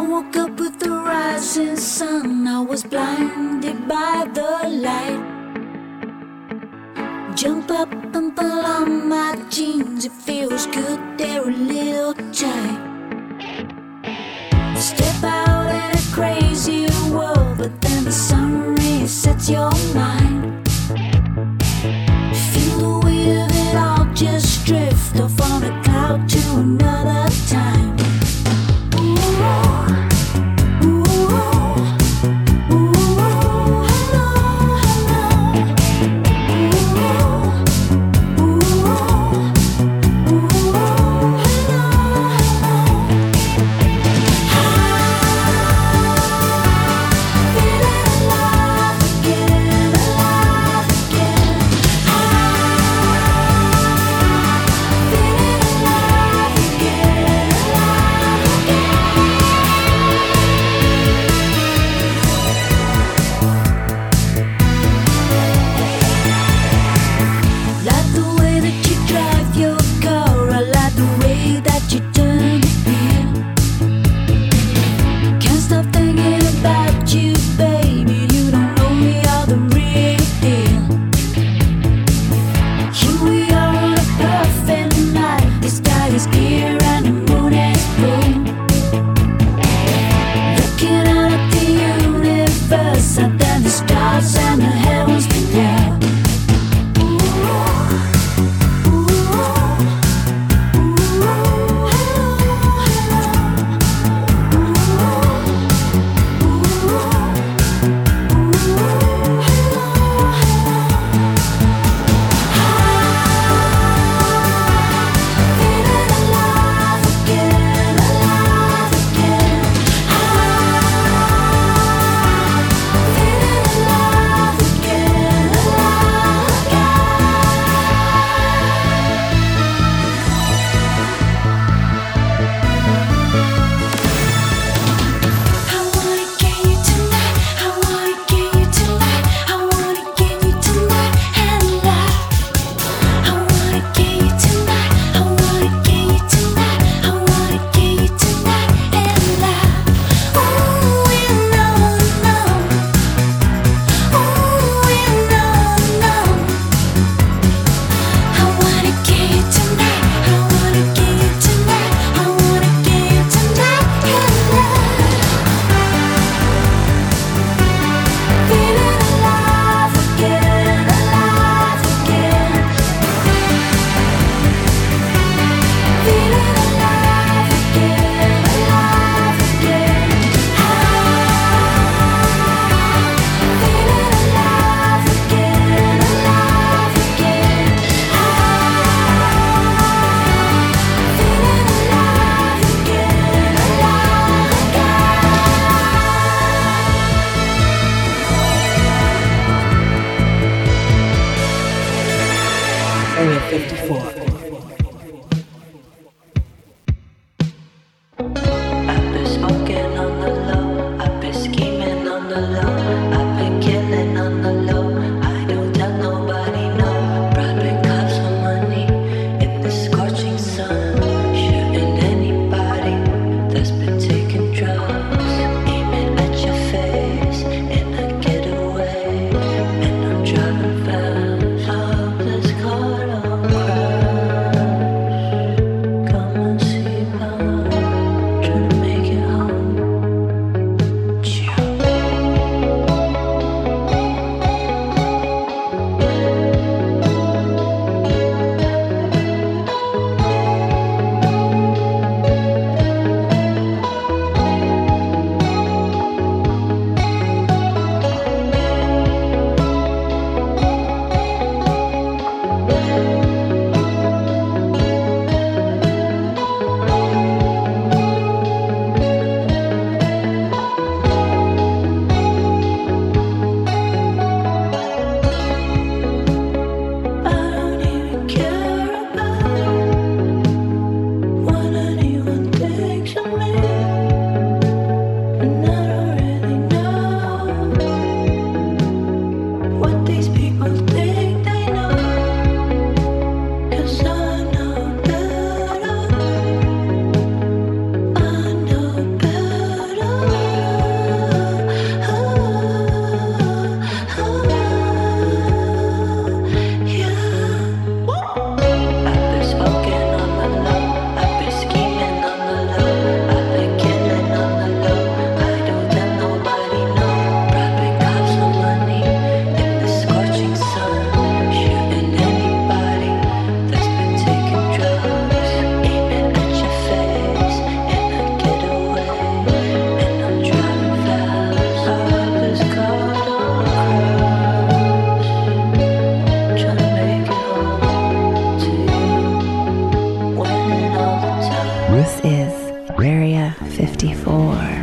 woke up with the rising sun. I was blinded by the light. Jump up and pull on my jeans. It feels good, they're a little tight. Step out in a crazy world, but then the sun resets your mind. Feel the weight of it all, just drift off on a cloud to another time. 54.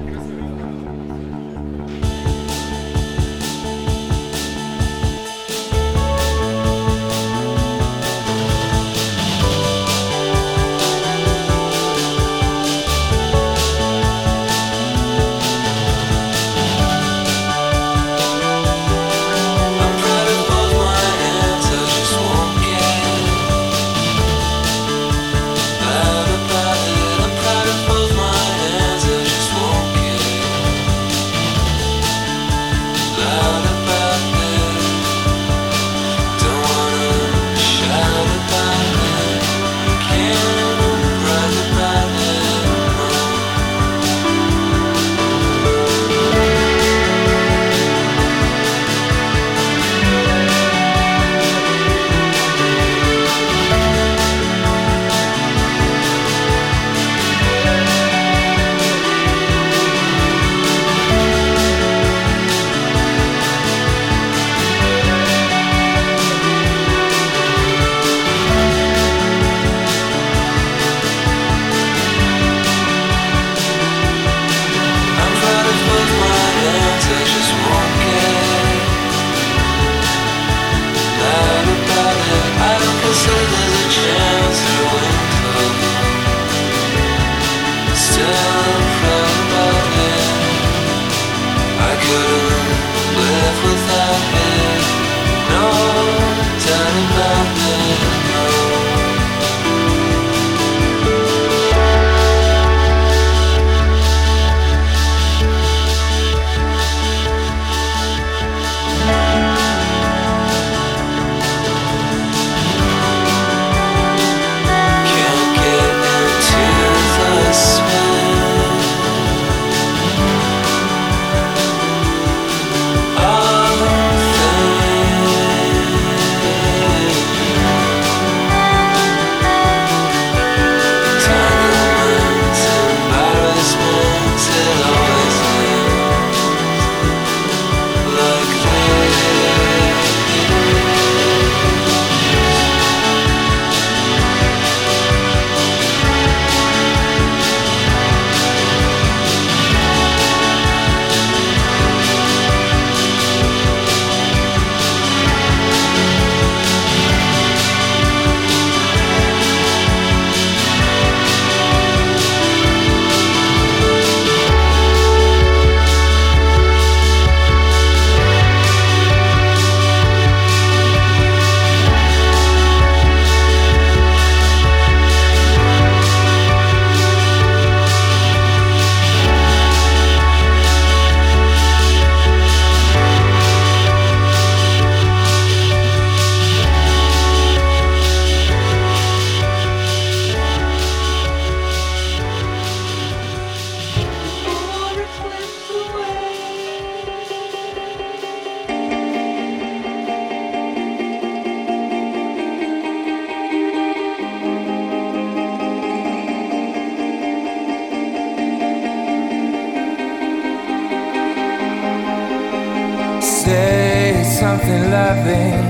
something loving.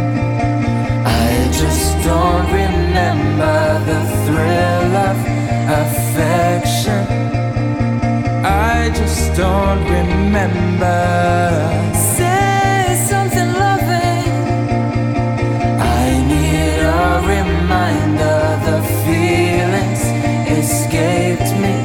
I just don't remember the thrill of affection. I just don't remember. Say something loving. I need a reminder. The feelings escaped me.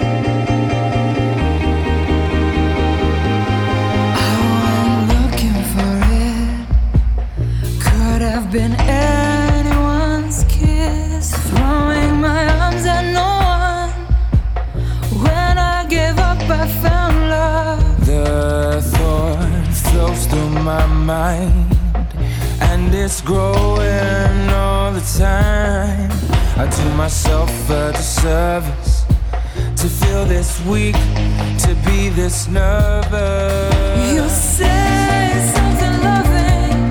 Been anyone's kiss, throwing my arms at no one. When I gave up, I found love. The thorn flows through my mind, and it's growing all the time. I do myself a disservice to feel this weak, to be this nervous. You say something loving.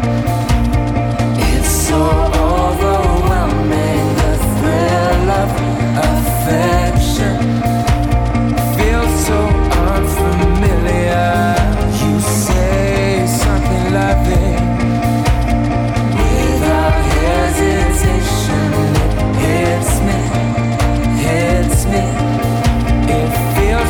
So overwhelming, the thrill of affection feels so unfamiliar. You say something loving without hesitation. It hits me, it feels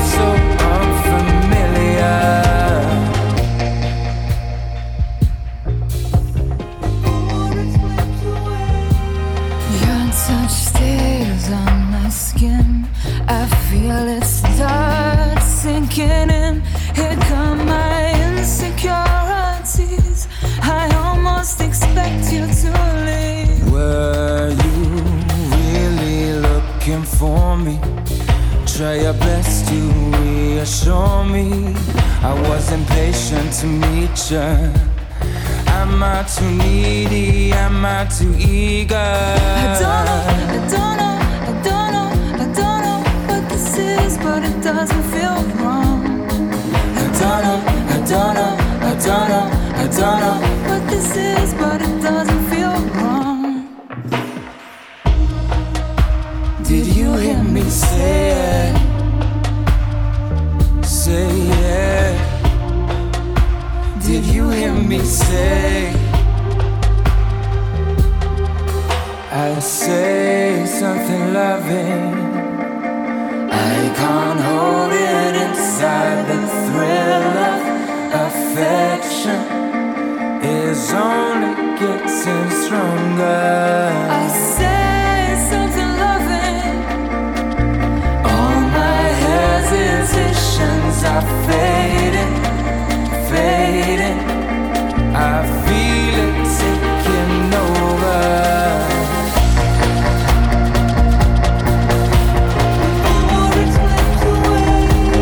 beginning. Here come my insecurities. I almost expect you to leave. Were you really looking for me? Try your best to reassure me. I was impatient to meet you. Am I too needy? Am I too eager? I don't know what this is, but it doesn't feel wrong. I don't know what this is, but it doesn't feel wrong. Did you hear me say it? Say it. Did you hear me say? I say something loving. I can't hold it inside. The thrill of affection is only getting stronger. I say something loving. All my hesitations are fading, fading. I feel it taking over. All its life away.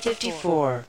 54.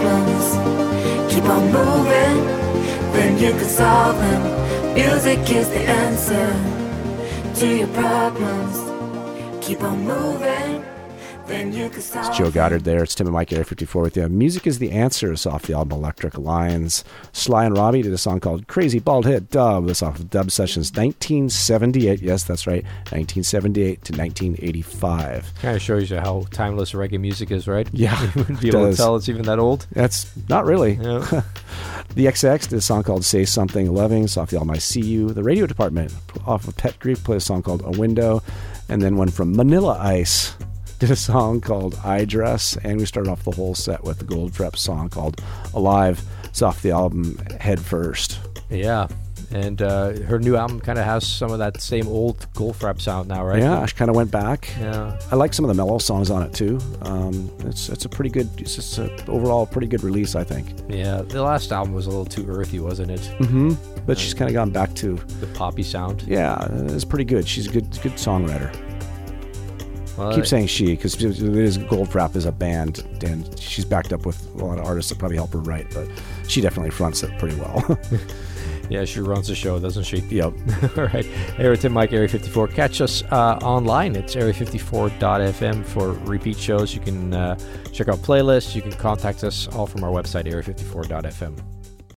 problems. Keep on moving, then you can solve them. Music is the answer to your problems. Keep on moving, then you can solve them. It's Joe Goddard there. It's Tim and Mike, Area 54 with you. Music is the Answer is off the album Electric Lions. Sly and Robbie did a song called Crazy Bald Head Dub. This off of Dub Sessions 1978. Yes, that's right. 1978 to 1985. Kind of shows you how timeless reggae music is, right? Yeah. You wouldn't be able to tell it's even that old. That's not really. Yeah. The XX did a song called Say Something Loving. It's off the album I See You. The Radio Department off of Pet Grief played a song called A Window. And then one from Manila Ice did a song called I Dress. And we started off the whole set with the Goldfrapp song called Alive. It's off the album Head First. Yeah. And her new album kind of has some of that same old Goldfrapp sound now, right? Yeah, she kind of went back. Yeah. I like some of the mellow songs on it too. It's a pretty good, it's just overall pretty good release, I think. Yeah, the last album was a little too earthy, wasn't it? Mm-hmm. But she's kind of gone back to the poppy sound. Yeah, it's pretty good. She's a good songwriter. Well, Keep saying she, because Goldfrapp is a band, and she's backed up with a lot of artists that probably help her write, but she definitely fronts it pretty well. Yeah, she runs the show, doesn't she? Yep. All right. Hey, we're Tim Mike, Area 54. Catch us online. It's area54.fm for repeat shows. You can check out playlists. You can contact us all from our website, area54.fm.